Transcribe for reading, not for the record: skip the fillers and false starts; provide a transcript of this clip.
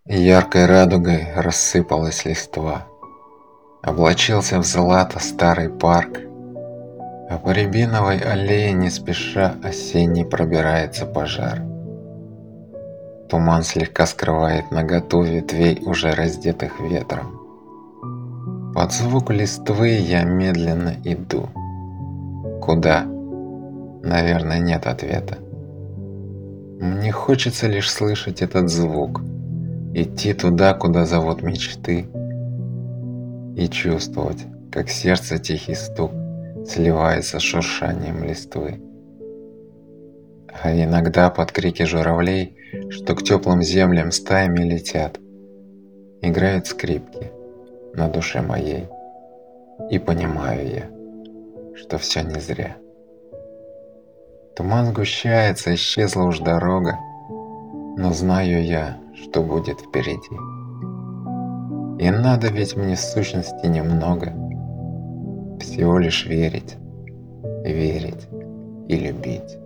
Яркой радугой рассыпалась листва, облачился в злато старый парк, а по рябиновой аллее не спеша осенний пробирается пожар. Туман слегка скрывает наготу ветвей, уже раздетых ветром. Под звук листвы я медленно иду. Куда? Наверное, нет ответа. Мне хочется лишь слышать этот звук, идти туда, куда зовут мечты, и чувствовать, как сердце тихий стук сливается с шуршанием листвы. А иногда под крики журавлей, что к теплым землям стаями летят, играют скрипки на душе моей, и понимаю я, что все не зря. Туман сгущается, исчезла уж дорога, но знаю я, что будет впереди. И надо ведь мне в сущности немного, всего лишь верить, верить и любить.